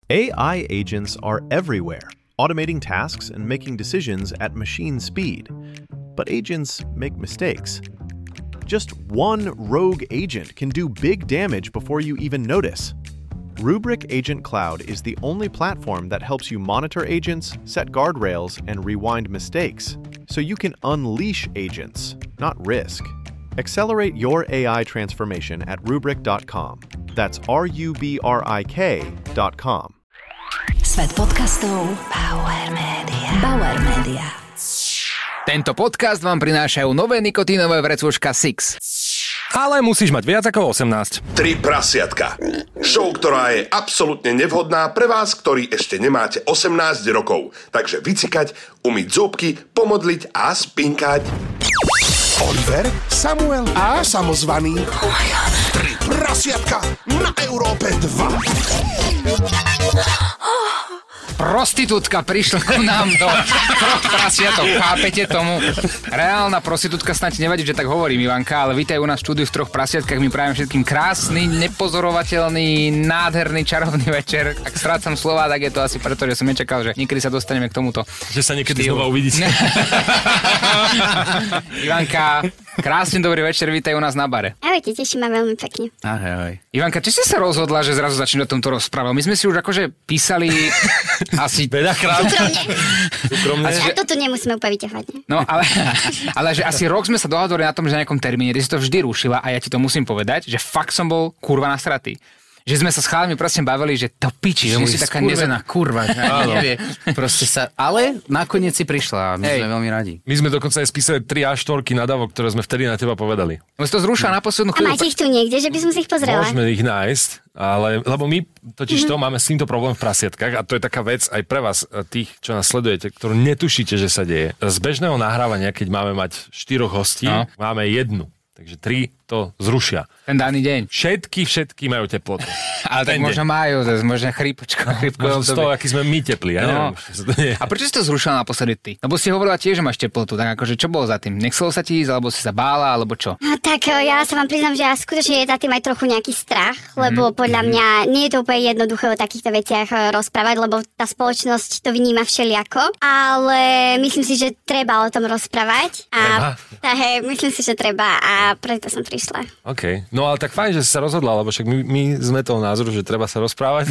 AI agents are everywhere, automating tasks and making decisions at machine speed. But agents make mistakes. Just one rogue agent can do big damage before you even notice. Rubrik Agent Cloud is the only platform that helps you monitor agents, set guardrails, and rewind mistakes, so you can unleash agents, not risk. Accelerate your AI transformation at Rubrik.com. That's RUBRIK.com. Svet podcastov Bauer Media. Bauer Media. Tento podcast vám prinášajú nové nikotínové vrecúška Six. Ale musíš mať viac ako 18. 3 prasiatka. Show, ktorá je absolútne nevhodná pre vás, ktorí ešte nemáte 18 rokov. Takže vycikať, umyť zúbky, pomodliť a spinkať. Oliver, Samuel a samozvaný. 3 prasiatka na Európe 2. Prostitútka prišla ku nám do 3 prasiatok, chápete tomu? Reálna prostitútka, snáď nevadí, že tak hovorím, Ivanka, ale vítaj u nás v štúdiu v 3 prasiatkách, my prajem všetkým krásny, nepozorovateľný, nádherný, čarovný večer. Ak strácam slova, tak je to asi preto, že som nečakal, že niekedy sa dostaneme k tomuto. Že sa niekedy znova uvidíte. Ivanka, krásny dobrý večer, vítaj u nás na bare. Ahojte, teším ma veľmi pekne. Ahoj. Ivanka, či si sa rozhodla, že zrazu začneme o tomto rozprávať? My sme si už akože písali asi veľakrát. Súkromne. A toto nemusíme úplne vyťahovať. No, ale že asi rok sme sa dohadovali na tom, že na nejakom termíne, kde si to vždy rušila a ja ti to musím povedať, že fakt som bol kurva nasratý. Že sme sa s chalami presne bavili, že to piči, že musí taká nezená kurva. Nevie, proste sa, ale nakoniec si prišla a my sme veľmi radi. My sme dokonca aj spísali 3 A4 nadávok, ktoré sme vtedy na teba povedali. My si to zrušila na poslednú chvíľu. A máte ich tu niekde, že by som si ich pozrela? Môžeme ich nájsť, ale lebo my totiž to máme s týmto problém v prasiatkách a to je taká vec aj pre vás, tých, čo nás sledujete, ktorú netušíte, že sa deje. Z bežného nahrávania, keď máme mať 4 hostí, máme 1. Takže 3 to zrušia. Ten daný deň. Všetky majú teplotu. Ale tak možno majú, možno chrípko. Možno z toho, aký sme my teplí. Ja neviem, a prečo si to zrušila naposledy ty? Lebo si hovorila tiež, že máš teplotu. Tak akože čo bolo za tým? Nechcelo sa ti ísť, alebo si sa bála, alebo čo? No, tak ja sa vám priznám, že ja skutočne je za tým aj trochu nejaký strach, lebo podľa mňa nie je to úplne jednoduché o takýchto veciach rozprávať, lebo tá spoločnosť to vníma všelijako. Ale myslím si, že treba o tom rozprávať. Myslím si, že treba a preto som prišla. OK. No ale tak fajn, že si sa rozhodla, lebo však my sme toho názoru, že treba sa rozprávať.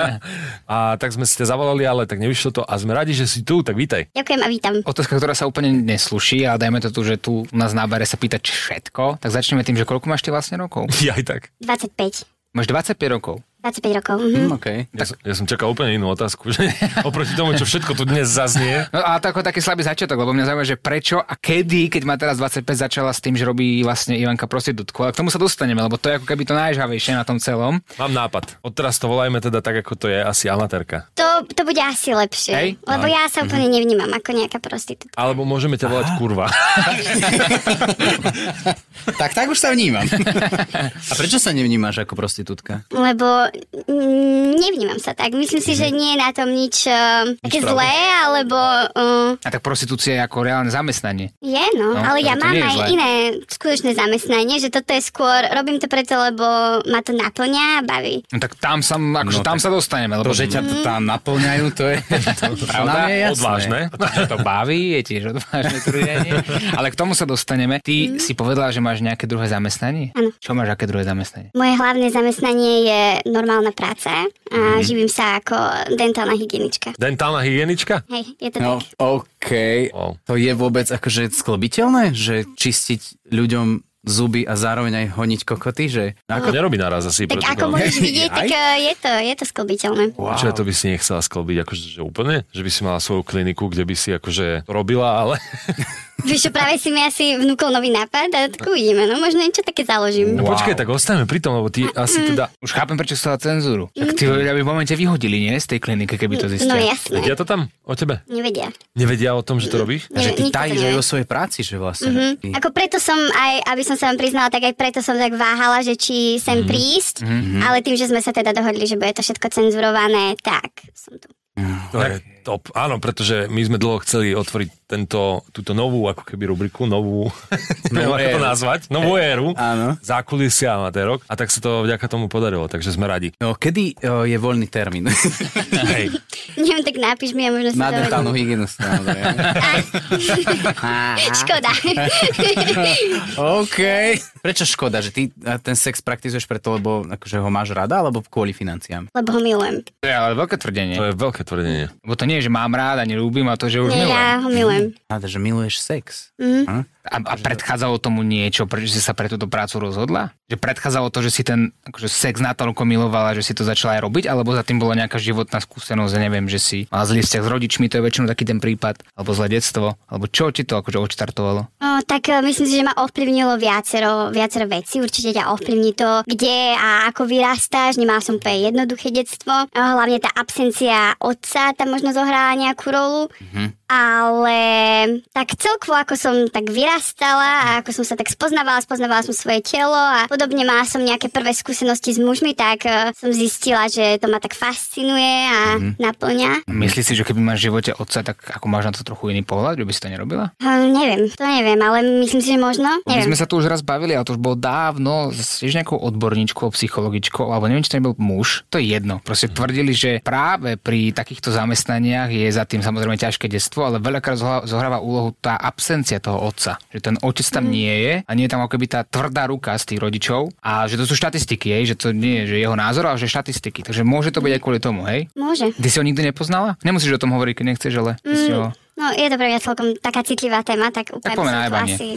A tak sme si ťa zavolali, ale tak nevyšlo to a sme radi, že si tu, tak vítaj. Ďakujem a vítam. Otázka, ktorá sa úplne nesluší, ale dajme to tu, že tu u nás na bare sa pýtať všetko. Tak začneme tým, že koľko máš ty vlastne rokov? Ja aj tak. 25. Máš 25 rokov? 25 rokov. Okay. Ja som čakal úplne inú otázku, že oproti tomu, čo všetko tu dnes zaznie. No a to ako taký slabý začiatok, lebo mňa zaujíma, že prečo a kedy, keď má teraz 25, začala s tým, že robí vlastne Ivanka prostitútku. Ale k tomu sa dostaneme, lebo to je ako keby to najžhavejšie na tom celom. Mám nápad. Odteraz to volajme teda tak, ako to je asi amatérka. To bude asi lepšie, hej? Lebo ja sa úplne nevnímam ako nejaká prostitútka. Alebo môžeme ťa volať kurva. tak už sa vnímam. A prečo sa nevnímaš ako prostitútka? Lebo nevnímam sa tak. Myslím si, že nie je na tom nič také zlé, alebo... A tak prostitúcia je ako reálne zamestnanie. Je, ale ja mám aj iné skutočné zamestnanie, že toto je skôr, robím to preto, lebo ma to naplňa a baví. No tak tam sa dostaneme. Lebo to, že ťa to tam naplňajú, to je pravda, odvážne. To baví, je tiež odvážne trudenie. Ale k tomu sa dostaneme. Ty si povedala, že máš nejaké druhé zamestnanie? Áno. Čo máš, aké druhé zamestnanie? Moje hlavné zamestnanie je normálna práca a živím sa ako dentálna hygienička. Dentálna hygienička? Hej, je to tak. OK. To je vôbec akože sklobiteľné, že čistiť ľuďom zuby a zároveň aj honiť kokoty, že... Ako nerobí naraz asi. Tak ako môžeš vidieť, tak je to sklbiteľné. Wow. Čo to by si nechcela sklbiť, akože že úplne? Že by si mala svoju kliniku, kde by si akože robila, ale... Vieš čo, práve si mi asi vnúkol nový nápad a tak uvidíme, možno niečo také založím. No počkaj, tak ostaneme pri tom, lebo ty asi teda... Už chápem, prečo sa cenzúru. Tak ty by v momente vyhodili, nie? Z tej kliniky, keby to zistia. No jasné. Vedia to tam o tebe? Nevedia. Nevedia o tom, že to robíš? Že ty tajíš aj o svojej práci, že vlastne. Ako preto som aj, aby som sa vám priznala, tak aj preto som tak váhala, že či sem prísť, ale tým, že sme sa teda dohodli, že bude to všetko cenzurované, tak som tu. To je top. Áno, pretože my sme dlho chceli otvoriť túto novú, ako keby rubriku, novú ako to nazvať, novú éru, zákulisia amatérok a tak sa to vďaka tomu podarilo, takže sme radi. No, kedy je voľný termín? Hej. Neviem, tak napíš mi a možno si to... Na dentálnu hygienu. Škoda. OK. Prečo škoda, že ty ten sex praktizuješ preto, lebo akože ho máš rada, alebo kvôli financiám? Lebo ho milujem. To je ale veľké tvrdenie. To je veľké tvrdenie. Lebo to nie je, že mám rád a neľúbim, a to, že už milujem. Ja ho milujem. že miluješ sex. A predchádzalo tomu niečo, prečo si sa pre túto prácu rozhodla? Že predchádzalo to, že si ten akože sex natoľko milovala, že si to začala aj robiť, alebo za tým bola nejaká životná skúsenosť, ja neviem, že si mala zlý vzťah s rodičmi, to je väčšinou taký ten prípad, alebo zlé detstvo, alebo čo ti to akože odštartovalo? Tak myslím si, že ma ovplyvnilo viacero vecí, určite ťa ovplyvní to, kde a ako vyrastáš, nemala som úplne jednoduché detstvo, hlavne tá absencia otca tam možno zohrala nejakú rolu. Ale tak celkovo, ako som tak vyrastala a ako som sa tak spoznavala som svoje telo a podobne mala som nejaké prvé skúsenosti s mužmi, tak som zistila, že to ma tak fascinuje a naplňa. Myslíš si, že keby máš v živote otca, tak ako máš na to trochu iný pohľad, že by si to nerobila? Neviem, ale myslím si, že možno. My sme sa tu už raz bavili, ale to už bolo dávno, s nejakou odborníčkou, psychologičkou, alebo neviem, či to nebol muž, to je jedno. Proste tvrdili, že práve pri takýchto zamestnaniach je za tým samozrejme ťažké detstvo, ale veľakrát zohráva úlohu tá absencia toho otca. Že ten otec tam nie je a nie je tam ako keby tá tvrdá ruka z tých rodičov a že to sú štatistiky, že to nie je že jeho názor, ale že štatistiky. Takže môže to byť aj kvôli tomu, hej? Môže. Ty si ho nikdy nepoznala? Nemusíš o tom hovoriť, keď nechceš, ale ty si ho... No, je to pre mňa celkom taká citlivá téma, tak úplne tak asi...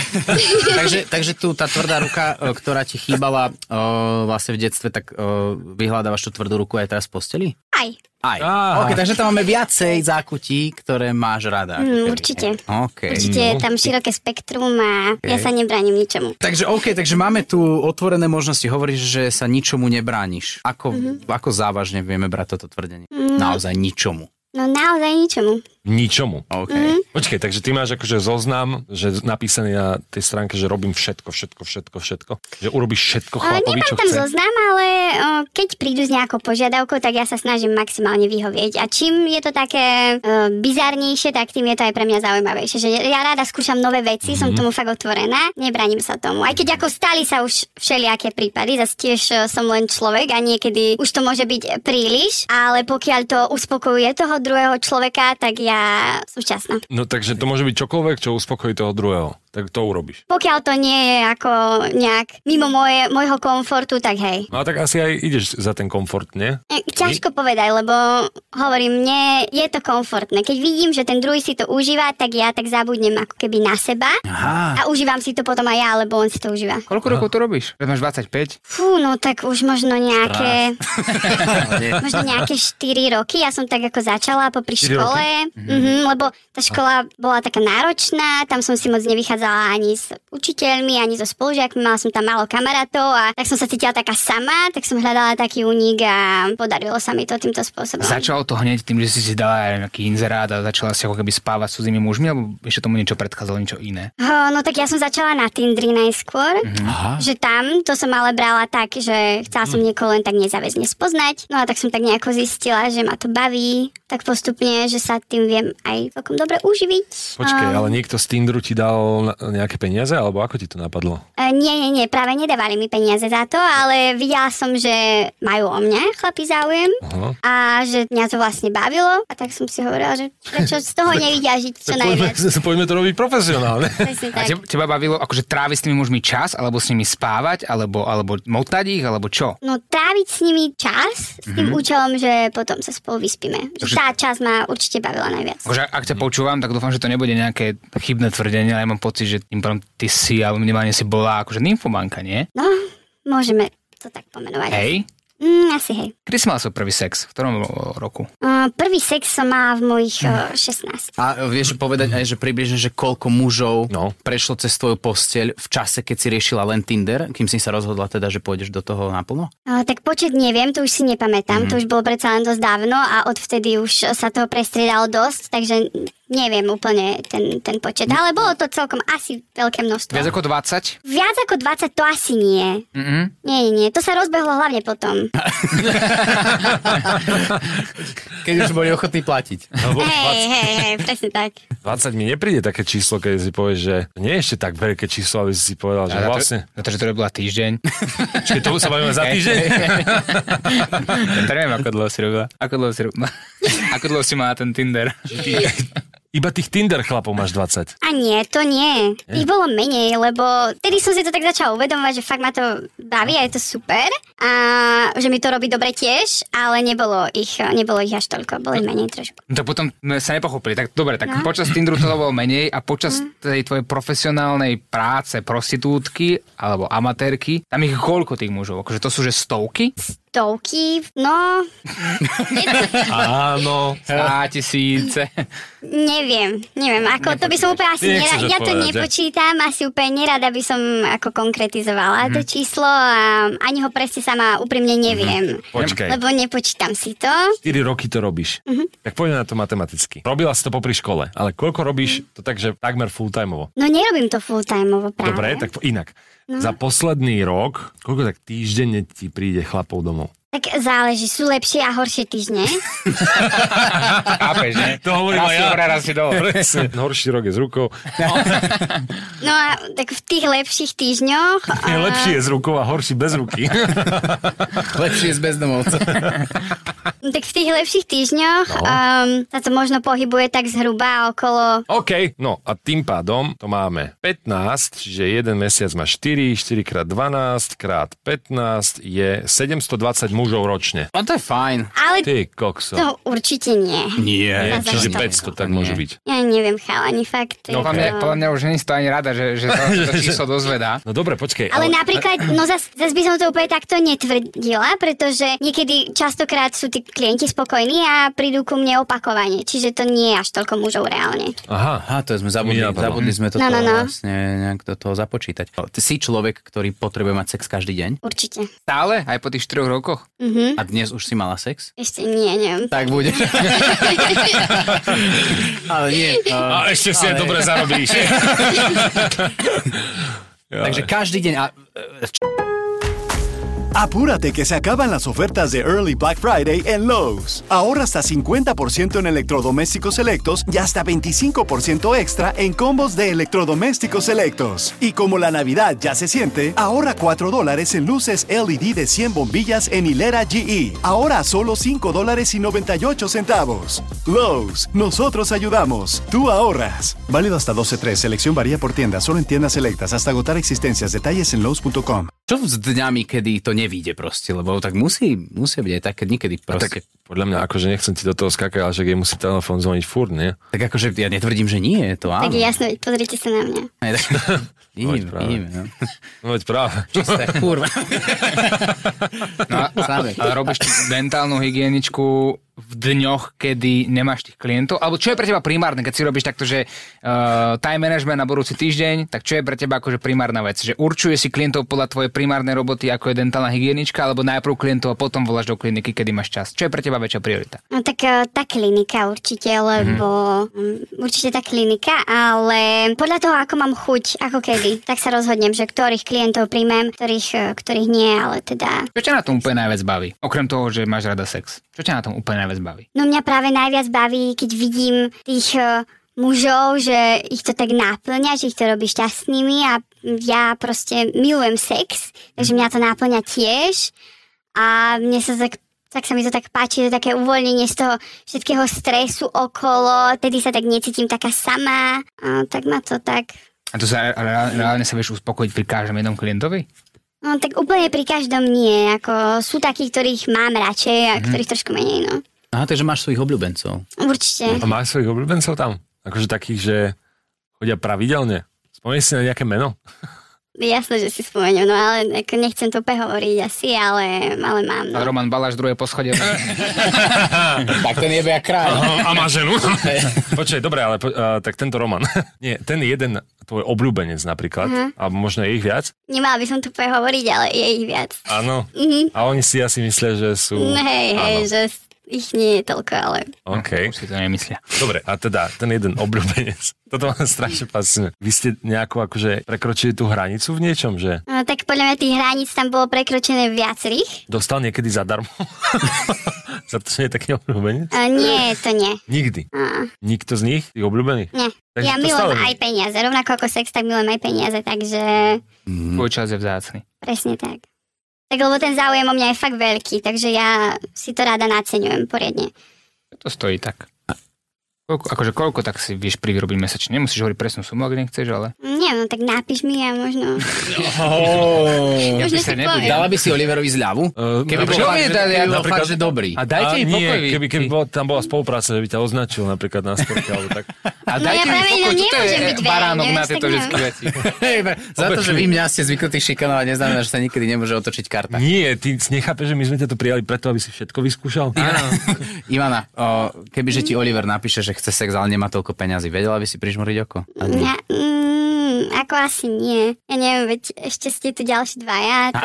Takže tu tá tvrdá ruka, ktorá ti chýbala vlastne v detstve, tak vyhľadávaš tú tvrdú ruku aj teraz v posteli? Aj. OK, takže tam máme viacej zákutí, ktoré máš rada. Určite. Okay. Určite je tam široké spektrum a ja sa nebránim ničomu. Takže takže máme tu otvorené možnosti. Hovoríš, že sa ničomu nebrániš. Ako závažne vieme brať toto tvrdenie? Naozaj ničomu. No naozaj ničomu. Ničomu. Okay. Počkej, takže ty máš akože zoznam, že napísaný na tej stránke, že robím všetko. Že urobíš všetko chlapovi, čo chce. Nemám tam zoznam, ale keď prídu s nejakou požiadavkou, tak ja sa snažím maximálne vyhovieť. A čím je to také bizarnejšie, tak tým je to aj pre mňa zaujímavejšie. Že ja rada skúšam nové veci, som tomu fakt otvorená, nebraním sa tomu. Aj keď ako stali sa už všelijaké prípady, zase tiež som len človek a niekedy už to môže byť príliš, ale pokiaľ to uspokojuje toho druhého človeka, tak ja som šťastná. No takže to môže byť čokoľvek, čo uspokojí toho druhého. Tak to urobíš. Pokiaľ to nie je ako nejak mimo môjho komfortu, tak hej. No a tak asi aj ideš za ten komfort, nie? Ťažko povedať, lebo hovorím, mne je to komfortné. Keď vidím, že ten druhý si to užíva, tak ja tak zabudnem ako keby na seba. A užívam si to potom aj ja, lebo on si to užíva. Koľko rokov to robíš? Máš 25? Fú, no tak už možno nejaké... možno nejaké 4 roky. Ja som tak ako začala popri škole, lebo tá škola bola taká náročná, tam som si moc nevychádzala ani s učiteľmi, ani so spolužiakmi, mala som tam málo kamarátov a tak som sa cítila taká sama, tak som hľadala taký únik a podarilo sa mi to týmto spôsobom. Začalo to hneď tým, že si dala aj nejaký inzerát a začala si ako keby spávať s cudzými mužmi, alebo ešte tomu niečo predchádzalo, niečo iné? No tak ja som začala na Tindri najskôr, že tam to som ale brala tak, že chcela som niekoho len tak nezáväzne spoznať, no a tak som tak nejako zistila, že ma to baví, tak postupne, že sa tým viem aj celkom dobre uživiť. Počkej, ale niekto z Tinderu ti dal nejaké peniaze, alebo ako ti to napadlo? Nie, práve nedávali mi peniaze za to, ale videla som, že majú o mňa chlapi záujem a že mňa to vlastne bavilo a tak som si hovorila, že prečo z toho nevidia žiť čo najviac. Poďme to robiť profesionálne. A teba bavilo akože tráviť s tými mužmi čas, alebo s nimi spávať, alebo motať ich, alebo čo? No tráviť s nimi čas s tým účelom, že potom sa spolu vyspíme. Tá časť ma určite bavila najviac. Akože ak ťa počúvam, tak dúfam, že to nebude nejaké chybné tvrdenie, ale ja mám pocit, že tým pádom ty si, alebo minimálne si bola akože nymfomanka, nie? No, môžeme to tak pomenovať. Hej? Asi hej. Kedy si mala svoj prvý sex? V ktorom roku? Prvý sex som mala v mojich 16. A vieš povedať aj, že približne, že koľko mužov prešlo cez tvoju posteľ v čase, keď si riešila len Tinder, kým si sa rozhodla teda, že pôjdeš do toho naplno? Tak počet neviem, to už si nepamätám, to už bolo predsa len dosť dávno a odvtedy už sa toho prestriedalo dosť, takže neviem úplne ten počet, ale bolo to celkom asi veľké množstvo. Viac ako 20? Viac ako 20 to asi nie. Nie, to sa rozbehlo hlavne potom. Keď už boli ochotní platiť. Hej, presne tak. 20 mi nepríde také číslo, keď si povieš, že nie je ešte tak veľké číslo, aby si povedal, že vlastne... Pretože to robila týždeň. Čiže to sa bavíme za týždeň? To neviem, ako dlho si robila. Ako dlho si mala ten Tinder? Iba tých Tinder chlapov máš 20. A nie, to nie. Ich bolo menej, lebo tedy som si to tak začala uvedomovať, že fakt ma to baví a je to super. A že mi to robí dobre tiež, ale nebolo ich až toľko, bolo ich menej trošku. No tak potom sa nepochopili. Tak dobre, tak počas Tinderu to bolo menej a počas tej tvojej profesionálnej práce prostitútky alebo amatérky, tam ich koľko tých mužov? Akože to sú že stovky? Stovky, no... Áno. 100 000. Neviem, ako to by som úplne asi ja to nepočítam, asi úplne nerada by som ako konkretizovala to číslo a ani ho presne sama úprimne neviem. Počkaj. Lebo nepočítam si to. 4 roky to robíš. Tak poďme na to matematicky. Robila si to popri škole, ale koľko robíš to tak, že takmer full-timeovo? No nerobím to full-timeovo práve. Dobre, tak inak. Za posledný rok, koľko tak týždenne ti príde chlapov domov? Tak záleží, sú lepšie a horšie týždne. Chápeš, ne? To hovorím aj ja. Raz si dole. Horší rok je s rukou. No a tak v tých lepších týždňoch... Lepší je s rukou a horší bez ruky. Lepšie je s bezdomovcom. Tak v tých lepších týždňoch sa to možno pohybuje tak zhruba okolo... OK, no a tým pádom to máme 15, čiže jeden mesiac má 4 krát 12 krát 15 je 720 mužov ročne. A to je fajn. Ale ty kokso. To určite nie. Nie, čiže 500 tak môže byť. Ja neviem, chalani, fakt. No podľa mňa už nie je to ani rada, že to číslo dozvedá. No dobre, počkej. Ale napríklad, no zas by som to úplne takto netvrdila, pretože niekedy častokrát sú tí klienti spokojní a prídu ku mne opakovane. Čiže to nie je až toľko mužov reálne. Aha, to sme zabudli sme to vlastne nejak do toho započítať. Ty si človek, ktorý potrebuje mať sex každý deň? Určite. Stále? Aj po tých 4 rokoch? Uh-huh. A dnes už si mala sex? Ešte neviem. Tak bude. Ale nie. A ešte si aj dobre zarobíš. Takže každý deň... Apúrate que se acaban las ofertas de Early Black Friday en Lowe's. Ahorra hasta 50% en electrodomésticos selectos y hasta 25% extra en combos de electrodomésticos selectos. Y como la Navidad ya se siente, ahorra $4 en luces LED de 100 bombillas en hilera GE. Ahora a solo $5.98. Lowe's, nosotros ayudamos, tú ahorras. Válido hasta 12/3, selección varía por tienda, solo en tiendas selectas, hasta agotar existencias. Detalles en lowes.com. Čo s dňami, kedy to nevíde proste, lebo tak musí byť aj tak, keď niekedy proste. Tak podľa mňa, akože nechcem ti do toho skákať, ale že jej musí telefón zvoniť furt, nie? Tak akože ja netvrdím, že nie, to áno. Tak jasno, pozrite sa na mňa. Vidíme, no. No veď práve. Čisté, kurva. No a robíš dentálnu hygieničku v dňoch, kedy nemáš tých klientov? Alebo čo je pre teba primárne, keď si robíš takto, že time management na budúci týždeň, tak čo je pre teba akože primárna vec? Že určuje si klientov podľa tvojej primárnej roboty, ako je dentálna hygienička, alebo najprv klientov a potom voláš do kliniky, kedy máš čas? Čo je pre teba väčšia priorita? No tak tá klinika určite, lebo určite tá klinika, ale podľa toho, ako mám chuť, ako kedy, tak sa rozhodnem, že ktorých klientov príjmem, ktorých nie, ale teda... Čo ťa na tom úplne najviac baví? Okrem toho, že máš rada sex. Čo ťa na tom úplne najviac baví? No mňa práve najviac baví, keď vidím tých mužov, že ich to tak náplňa, že ich to robí šťastnými a ja proste milujem sex, takže mňa to náplňa tiež a mne sa tak sa mi to tak páči, že také uvoľnenie z toho všetkého stresu okolo, tedy sa tak necítim taká sama a tak ma to tak... A to sa reálne sa vieš uspokojiť pri každom jednom klientovi? No tak úplne pri každom nie, ako sú takí, ktorých mám radšej a ktorých trošku menej, no. Aha, takže máš svojich obľúbencov. Určite. A máš svojich obľúbencov tam? Akože takých, že chodia pravidelne? Spomenieš si na nejaké meno? Jasné, že si spomeniem, no ale ako nechcem to hovoriť asi, ale mám. No. A Roman Baláš, druhé poschodie. Tak ten jebe jak kráľ. A má ženu. Počkaj, dobre, ale tak tento Roman. Nie, ten jeden tvoj obľúbenec napríklad, alebo možno je ich viac? Nemala by som to hovoriť, ale je ich viac. Áno. A oni si asi myslia, že sú... Hej, že ich nie je toľko, ale... OK. Už si to nemyslia. Dobre, a teda ten jeden obľúbenec. Toto ma strašne fascinuje. Vy ste nejako akože prekročili tú hranicu v niečom, že? No, tak podľa mňa tých hraníc tam bolo prekročené viacerých. Dostal niekedy zadarmo? Za to, že nie je taký obľúbenec? Nie, to nie. Nikdy? Nikto z nich? Tých obľúbených? Nie. Takže Ja to milujem stále aj peniaze. Rovnako ako sex, tak milujem aj peniaze, takže Tvoj čas je vzácny. presne tak. Tak lebo ten záujem o mňa je fakt veľký, takže ja si to rada naceňujem poriadne. To stojí tak. Koľko tak si vieš privyrobiť mesačne? Nemusíš hovoriť presnú sumu, ak nechceš, ale... Nie, no tak napíš mi a možno... Ja možno sa si nebudem. poviem. Dala by si Oliverovi zľavu? Keby bol fakt, že dobrý. A dajte mi pokoj. Keby tam bola spolupráca, že by ťa označil napríklad na sporte, alebo tak. A No ja práve pokoj, toto nemôžem je byť baránok verejný, na vieš, tieto tak všetky veci. Za to, že vy mňa ste zvyknutí šikanovať, neznamená, že sa nikedy nemôže otočiť karta. Nie, ty nechápeš, že my sme ťa tu prijali preto, aby si všetko vyskúšal? Ivana, kebyže ti Oliver napíše, že chce sex, ale nemá toľko peňazí, vedela by si prižmoriť oko? Ja, ako asi nie. Ja neviem, veď ešte ste tu ďalší dvaja.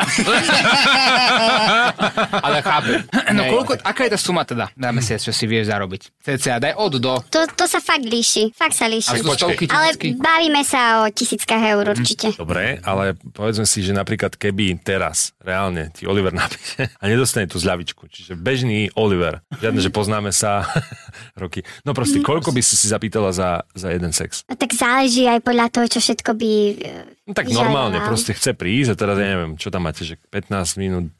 Ale chápem. No aká je tá suma teda na mesiac, čo si vieš zarobiť? CCA, daj od do. To sa fakt líši. Fakt sa líši. Ale to stovky, Ale tisícky. bavíme sa o tisíckach eur určite. Dobre, ale povedzme si, že napríklad keby teraz reálne ti Oliver napíše a nedostane tú zľavičku, čiže bežný Oliver, žiadne, že poznáme sa roky. No proste, koľko by si zapýtala za jeden sex? No, tak záleží aj podľa toho, čo všetko by... No tak normálne, proste chce prísť a teraz ja neviem, čo tam máte, že 15 minút,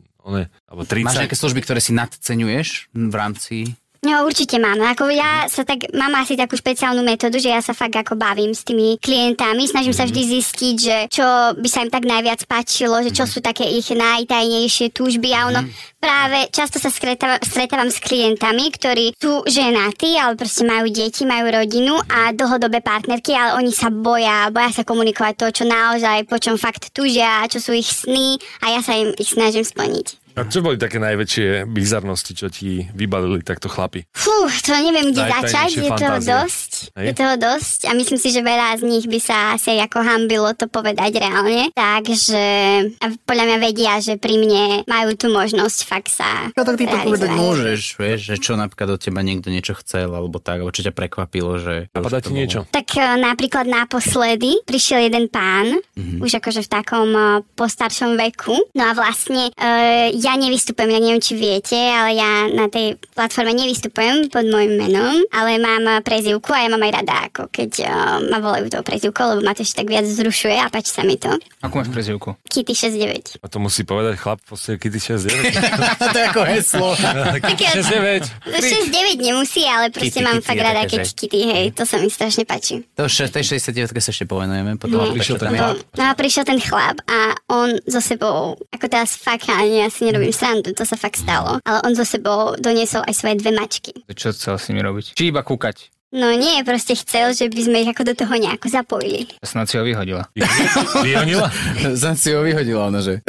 alebo 30. Máš nejaké služby, ktoré si nadceňuješ v rámci... No určite mám. Ako ja sa tak, mám asi takú špeciálnu metódu, že ja sa fakt ako bavím s tými klientami. Snažím sa vždy zistiť, že čo by sa im tak najviac páčilo, že čo sú také ich najtajnejšie túžby a ono práve často sa stretávam s klientami, ktorí sú ženatí, ale proste majú deti, majú rodinu a dlhodobé partnerky, ale oni sa boja sa komunikovať to, čo naozaj, po čom fakt túžia, čo sú ich sny a ja sa im ich snažím splniť. A čo boli také najväčšie bizarnosti, čo ti vybalili takto chlapi? Fú, to neviem, kde Najtajnejšie začať, je toho fantázie. dosť. Hej? Je toho dosť a myslím si, že veľa z nich by sa asi ako hambilo to povedať reálne. Takže a podľa mňa vedia, že pri mne majú tú možnosť fakt sa No tak ty to povedať realizovať. môžeš, vieš, že čo napríklad od teba niekto niečo chcel, alebo tak, alebo čo ťa prekvapilo, že... Napadá ti niečo? Tak napríklad naposledy prišiel jeden pán, už akože v takom postaršom veku. No a vlastne ja nevystupujem, ja neviem, či viete, ale ja na tej platforme nevystupujem pod môjim menom, ale mám prezývku a ja mám aj rada, ako keď ma volajú tou prezývkou, lebo ma to ešte tak viac vzrušuje a páči sa mi to. Akú máš prezývku? Kitty 69. A to musí povedať chlap v podstate Kitty 69. To je ako heslo. Kitty 69. 69 nemusí, ale proste Kitty, mám Kitty fakt je rada, také, keď že? Kitty, hej, to sa mi strašne páči. To tej 69 sa ešte povenujeme. Potom prišiel ten chlap. No a prišiel ten chlap a on so sebou, ako teraz fakt, ja si nerobím srandu, to sa fakt stalo, ale on so sebou doniesol aj svoje 2 mačky. Čo chcel s nimi robiť? Či iba kúkať? No nie, proste chcel, že by sme ich ako do toho nejako zapojili. Snad si ho vyhodila. Vyhonila? Som si ho vyhodila, ono, že...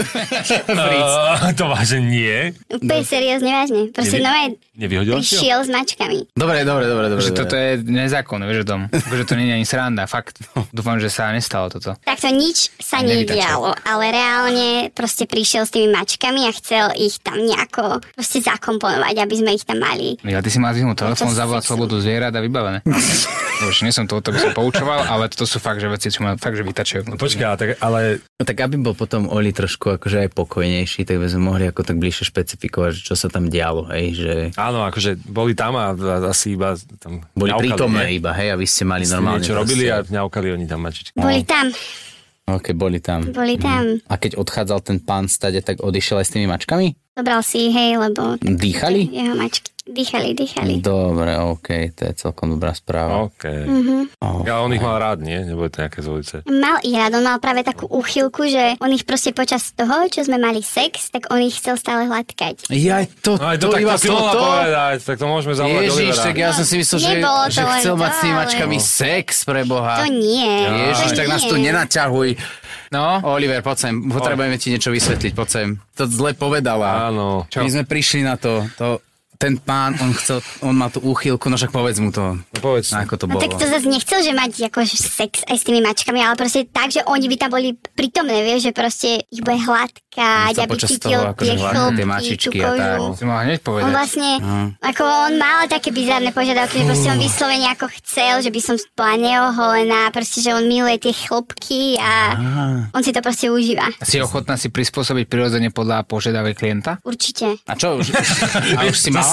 To váže nie. Úplne seriózne, vážne. Proste Nevyhodila si ho? prišiel s mačkami. Dobre. Že toto je nezákonné, vieš o tom. Že to nie je ani sranda, fakt. Dúfam, že sa nestalo toto. Takto nič sa nedialo, ale reálne proste prišiel s tými mačkami a chcel ich tam nejako proste zakomponovať, aby sme ich tam mali. Ja ty si mal zvýhnúť telefón, Čo zavolať sexu. slobodu zvierat a vybavené. Už nie som to by som poučoval, ale toto sú fakt, že veci, čo ma fakt, že vytačujú. Počkaj, ale... No tak aby bol potom Oli trošku akože aj pokojnejší, tak by sme mohli ako tak bližšie špecifikovať, že čo sa tam dialo, hej, že... Áno, akože boli tam a asi iba tam Boli ňaukali, prítomné nie? iba, hej, a vy ste mali Ste normálne... niečo robili a proste- ňaukali oni tam mačičky. Boli tam, Ok, boli tam. boli tam. A keď odchádzal ten pán stade, tak odišiel aj s tými mačkami? Dobral si ich, hej, lebo... Dýchali? Jeho mačky. Dýchali. Dobre, ok, to je celkom dobrá správa. OK. Ja on ich mal rád, nie? Nebude to nejaké zolice. Mal ich rád, on mal práve takú úchylku, že on ich proste počas toho, čo sme mali sex, tak on ich chcel stále hladkať. Jaj, to Aj to, tak iba to si mohla povedať, tak to môžeme zavolať Ježiš, Olivera. tak ja som si myslel, že Nebolo to len chcel to, mať s tými ale- mačkami sex, preboha. To nie. Ježiš, to tak nás nie. tu nenaťahuj. No, Oliver, poď sem, potrebujeme ti niečo vysvetliť, poď sem. To zle povedala. Áno. My sme prišli na to ten pán, on má tú úchylku, no však povedz mu to. No povedz. Ako to No bolo. tak to zase nechcel, že mať ako sex aj s tými mačkami, ale proste tak, že oni by tam boli prítomné, vieš, že proste ich bude hladkať, aby cítil tie chlopky, tú mačičky a tak. kožu. Si mohla hneď povedať. On vlastne, ako on mal také bizarné požiadavky, že proste on vyslovene ako chcel, že by som bola neoholená, proste, že on miluje tie chlopky a on si to proste užíva. Si ochotná si prispôsobiť prirodzene podľa požiadavek klienta? Určite. A čo už? A už si mala?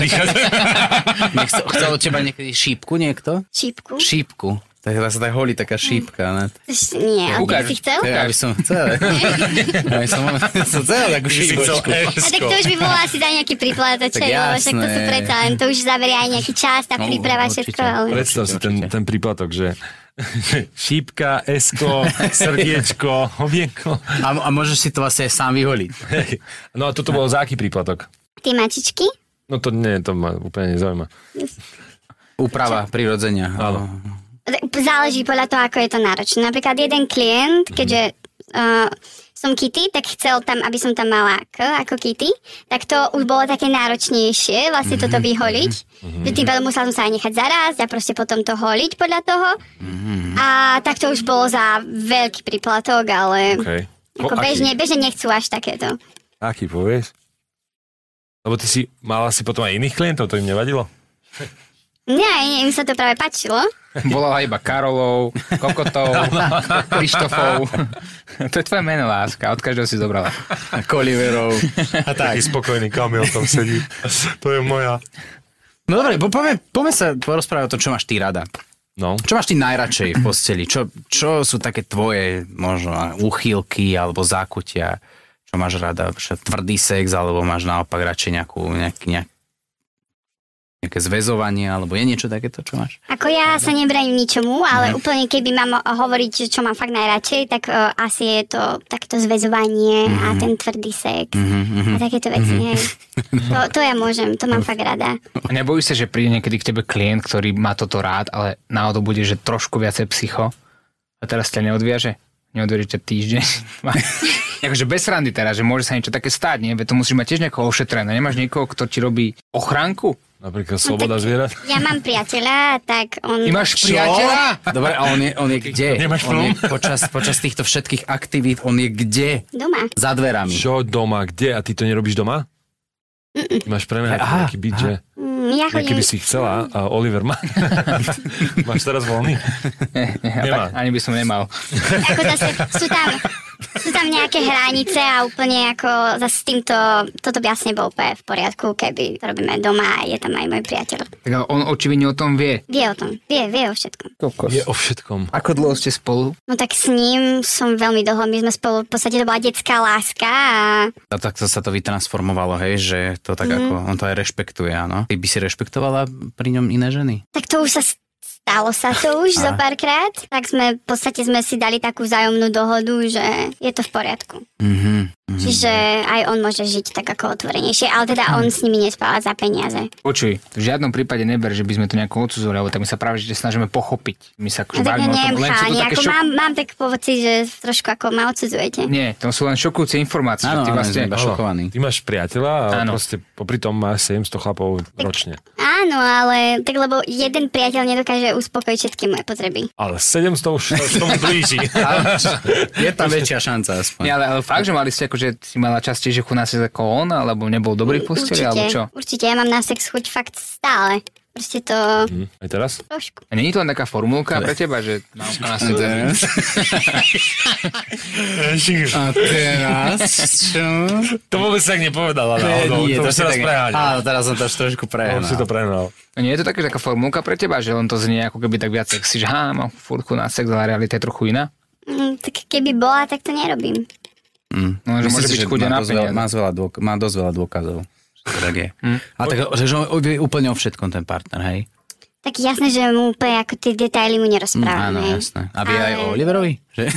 Chcel od teba niekedy šípku niekto? Šípku? Šípku. Tak sa tak holí taká šípka. Ne? Nie, ale ty si chcel? Ja by som chcel. Ja by som chcel takú šípku. A tak to už by bolo asi za nejaký príplatok, lebo však to sú predsa len, to už zaberie aj nejaký čas, tá príprava, všetko. Ale... Predstav si ten príplatok, že šípka, esko, srdiečko, ovienko. A môžeš si to vlastne aj sám vyholiť. No a toto bolo za aký príplatok? Tie mačičky? No to nie, to ma úplne nezaujíma. Úprava prirodzenia. Áno. Záleží podľa toho, ako je to náročné. Napríklad jeden klient, keďže som Kitty, tak chcel tam, aby som tam mala ako Kitty, tak to už bolo také náročnejšie vlastne toto vyholiť. Že tým pádom musela som sa aj nechať zarásť a proste potom to holiť podľa toho. A tak to už bolo za veľký príplatok, ale ako bežne nechcú až takéto. Aký povieš? Lebo ty si mala si potom aj iných klientov, to im nevadilo? Nie, im sa to práve páčilo. Volala iba Karolov, Kokotov, Krištofov. To je tvoje meno, láska, od každého si zobrala. Koliverov. A tak. Taký spokojný Kamil tam sedí. To je moja. No dobre, poďme sa porozprávať o tom, čo máš ty rada. No. Čo máš ty najradšej v posteli? Čo sú také tvoje možno úchylky alebo zákutia? Čo máš rada? Tvrdý sex, alebo máš naopak radšej nejaké zväzovanie, alebo je niečo takéto, čo máš? Ako ja sa nebraním ničomu, ale úplne keby mám hovoriť, čo mám fakt najradšej, tak asi je to takéto zväzovanie a ten tvrdý sex a takéto veci, hej. To ja môžem, to mám fakt rada. A nebojíš sa, že príde niekedy k tebe klient, ktorý má toto rád, ale náhodou bude, že trošku viacej psycho a teraz ťa neodviaže? Neodviaže ťa týždeň? Akože bez srandy teraz, že môže sa niečo také stáť, nie? Veď to musíš mať tiež niekoho ošetrené. Nemáš niekoho, kto ti robí ochránku? Napríklad sloboda zvierat? Ja mám priateľa, tak on... Ty máš priateľa? Dobre, a on je kde? Nemáš on je počas týchto všetkých aktivít, on je kde? Doma. Za dverami. Čo doma? Kde? A ty to nerobíš doma? Ty máš prenajať nejaký byt, že? Ja chodím... Keby si chcela, a Oliver má. Máš teraz voľný? Nemá. Ani by som nemal. Ako zase sú tam nejaké hranice a úplne ako zase s týmto, toto by asi nebolo úplne v poriadku, keby to robíme doma a je tam aj môj priateľ. Tak on očividne o tom vie. Vie o tom, vie o všetkom. Vie o všetkom. Ako dlho ste spolu? No tak s ním som veľmi dlho, my sme spolu, v podstate to bola detská láska a takto sa to vytransformovalo, hej, že to tak ako, on to aj rešpektuje, áno. Ty by si rešpektovala pri ňom iné ženy? Tak to už stalo sa to už zo párkrát, tak v podstate sme si dali takú vzájomnú dohodu, že je to v poriadku. Čiže aj on môže žiť tak ako otvorenejšie, ale teda on s nimi nespáva za peniaze. Počuj, v žiadnom prípade neber, že by sme to nejako odsudzovali, lebo tak my sa práve že snažíme pochopiť. My sa akože bavíme o tom, len sú to také mám tak pocit, že trošku ako ma odsudzujete. Nie, to sú len šokujúce informácie. Áno, ty vlastne šokovaný. Ty máš priateľa a proste popri tom máš 700 chlapov ročne. Áno, ale tak lebo jeden priateľ nedokáže uspokojiť všetky moje potreby. Ale 700 už tomu blíži. Je tam väčšia šanca aspoň. Nie, ale fakt, že mali ste akože si mala častejšie chuť na sex ako on, alebo nebol dobrý v posteli, alebo čo? Určite, ja mám na sex chuť fakt stále. Proste to... Aj teraz? Trošku. A není to len taká formulka pre teba, že mám na sex? A teraz čo? To vôbec tak nepovedala. Nie, to si teraz preháňal. Áno, teraz som to trošku prehnal. Si to prehnal. Nie je to taká formulka pre teba, že len to znie ako keby tak viac sexy, že mám furt chuť na sex, ale realita je trochu iná? Tak keby bola, tak to nerobím. No, že môže byť chuť na peniaze. Má dosť veľa dôkazov. Tak je. A tak, že on vie úplne o všetkom ten partner, hej? Tak jasné, že mu úplne ako tie detaily mu nerozprávam. Áno, jasné. A vie aj o Oliverovi? Že?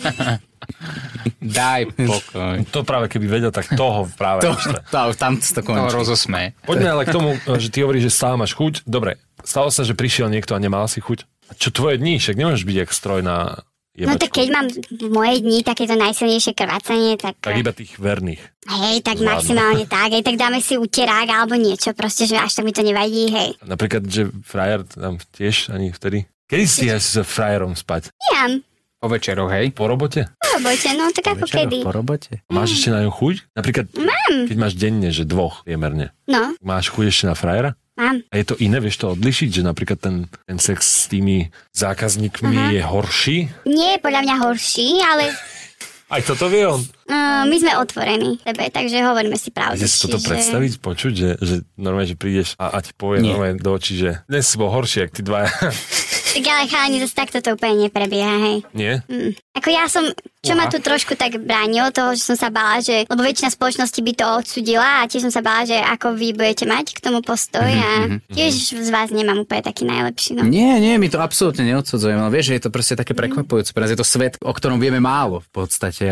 Daj pokoj. To práve keby vedel, tak toho práve tam to končí. To rozosme. Poďme ale k tomu, že ty hovoríš, že stále máš chuť. Dobre, stalo sa, že prišiel niekto a nemal si chuť. A čo tvoje dní? Však nemôžeš byť jak stroj na No tak keď mám v mojej dni takéto najsilnejšie krvácanie, tak... Tak iba tých verných. Hej, tak maximálne tak, hej, tak dáme si uterák alebo niečo, proste, že až tak mi to nevadí, hej. Napríklad, že frajer tam tiež ani vtedy... Kedy si s frajerom spať? Jam. Po večeroch, hej? Po robote? Po robote, no tak ako kedy. Po robote? Máš ešte na ňu chuť? Napríklad, keď máš denne, že 2 priemerne. No. Máš chuť ešte na frajera? Mám. A je to iné, vieš to odlišiť, že napríklad ten sex s tými zákazníkmi je horší? Nie je podľa mňa horší, ale... Aj toto vie on. My sme otvorení tebe, takže hovoríme si pravdu. Viete si toto predstaviť, počuť, že normálne, že prídeš a ti povie normálne do očí, že dnes si bol horší, jak tí dvaja. Tak ale chalani, zase takto to úplne neprebieha, hej. Nie? Ako ja som, čo ma tu trošku tak bránilo, toho, že som sa bála, že, lebo väčšina spoločnosti by to odsudila a tiež som sa bála, že ako vy budete mať k tomu postoj a tiež z vás nemám úplne taký najlepší. No. Nie, my to absolútne neodsudzujeme, ale vieš, že je to proste také prekvapujúce. Pre nás je to svet, o ktorom vieme málo v podstate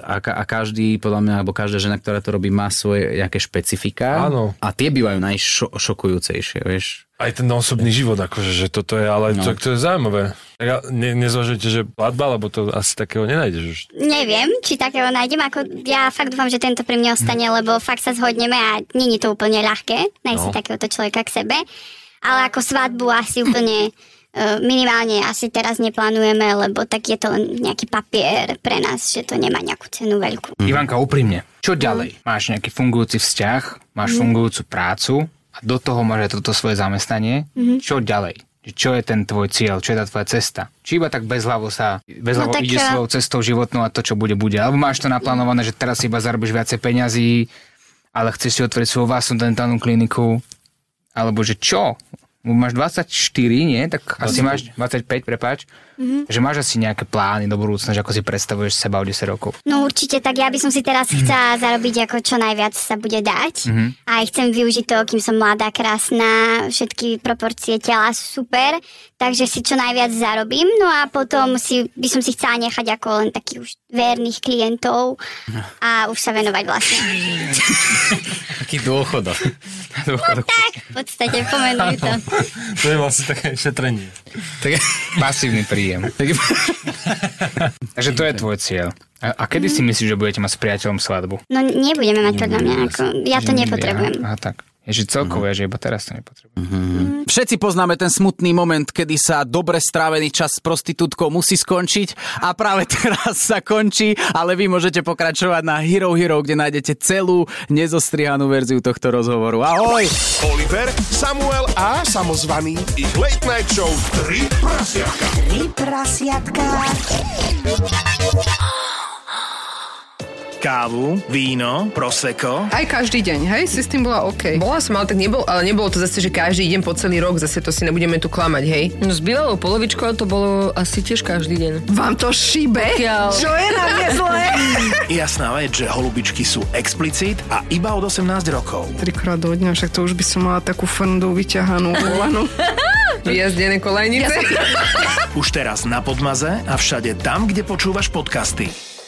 a každý, podľa mňa, alebo každá žena, ktorá to robí, má svoje nejaké špecifika. Áno. A tie bývajú najšokujúcejšie, vieš. Aj ten osobný život, akože, že toto je, ale to je zaujímavé. Tak nezvažujete, že platba, lebo to asi takého nenájdeš už. Neviem, či takého nájdem, ako ja fakt dúfam, že tento pri mne ostane, lebo fakt sa zhodneme a nie je to úplne ľahké nájsť si takéhoto človeka k sebe. Ale ako svadbu asi úplne minimálne asi teraz neplánujeme, lebo tak je to nejaký papier pre nás, že to nemá nejakú cenu veľkú. Ivanka, úprimne, čo ďalej? Máš nejaký fungujúci vzťah, máš fungujúcu prácu a do toho máš aj toto svoje zamestnanie. Čo ďalej? Čo je ten tvoj cieľ? Čo je tá tvoja cesta? Či iba tak bezhlavo ide svojou cestou životnou a to, čo bude? Alebo máš to naplánované, že teraz si iba zarobíš viacej peňazí, ale chceš si otvoriť svoju vlastnú dentálnu kliniku? Alebo že čo? Máš 24, nie? Tak asi máš 25, prepáč. Že máš asi nejaké plány do budúcna, že ako si predstavuješ seba o 10 rokov? No určite, tak ja by som si teraz chcela zarobiť ako čo najviac sa bude dať. A chcem využiť to, kým som mladá, krásna, všetky proporcie tela sú super, takže si čo najviac zarobím. No a potom by som si chcela nechať ako len takých už verných klientov a už sa venovať vlastne. Taký dôchodok. No tak, v podstate pomenuj to. To je vlastne také šetrenie. Pasívny príjem. Takže to je tvoj cieľ. A kedy si myslíš, že budete mať s priateľom svadbu? No nebudeme mať podľa mňa. Ja to nepotrebujem. Aha, tak. Je, že celkovo je, že iba teraz to nepotrebujem. Všetci poznáme ten smutný moment, kedy sa dobre strávený čas s prostitútkou musí skončiť a práve teraz sa končí, ale vy môžete pokračovať na Hero Hero, kde nájdete celú nezostrihanú verziu tohto rozhovoru. Ahoj! Oliver, Samuel a samozvaný. Ich late night show 3 prasiatka. 3 prasiatka. Kávu, víno, prosecco. Aj každý deň, hej? Si s tým bola OK. Bola som, ale tak nebolo to zase, že každý deň po celý rok, zase to si nebudeme tu klamať, hej? No s bývalou polovičkou to bolo asi tiež každý deň. Vám to šíbe? Čo je na mne zlé? Jasná vec, že holubičky sú explicit a iba od 18 rokov. 3-krát do dňa, však to už by som mala takú frndu vyťahanú volanú. Jazdené kolajnice. Už teraz na Podmaze a všade tam, kde počúvaš podcasty.